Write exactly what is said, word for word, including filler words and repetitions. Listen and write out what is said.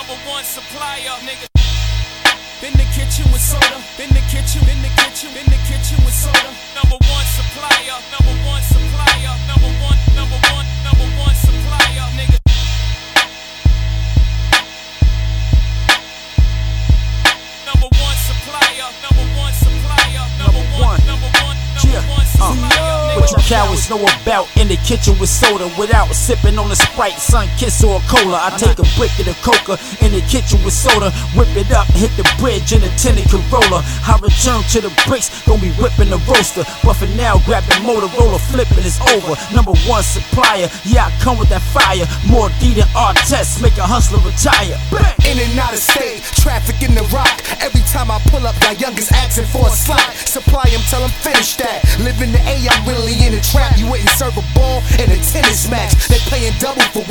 number one supplier, nigga. In the kitchen with soda, in the kitchen, in the kitchen, in the kitchen with soda. Number one supplier, number one supplier, number one, number one, number one supplier, nigga. Number one supplier, number one supplier, number one, number one, number one supplier. What you cowards know about in the kitchen with soda, without sipping on a Sprite, Sun Kiss or a cola. I take a brick of the coca in the kitchen with soda, whip it up, hit the bridge in a tinted Corolla. I return to the bricks, gon' be whipping the roaster, but for now grab the Motorola, flipping it's over. Number one supplier, yeah I come with that fire. More D than R-Test, make a hustler retire. Bang! In and out of state, traffic in the rock. Every time I pull up, my youngest asking for a slot. Supply him till I'm finished that. Live in the A, I'm really in a trap. You wouldn't serve a ball in a tennis match. They paying double for